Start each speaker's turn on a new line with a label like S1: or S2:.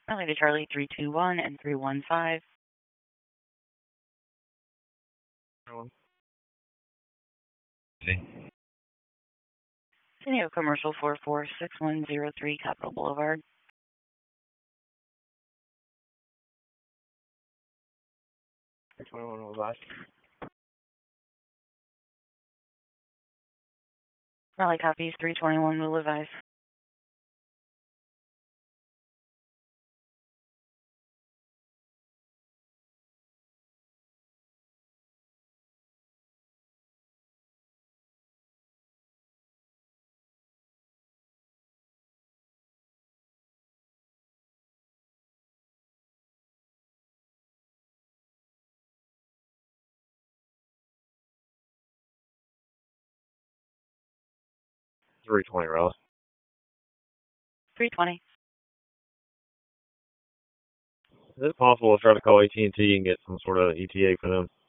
S1: Raleigh to Charlie 321 and 315. San Diego Commercial 446103 Capitol Boulevard. Raleigh copies 321 will advise.
S2: Raleigh.
S1: 320.
S2: Is it possible to try to call AT&T and get some sort of ETA for them?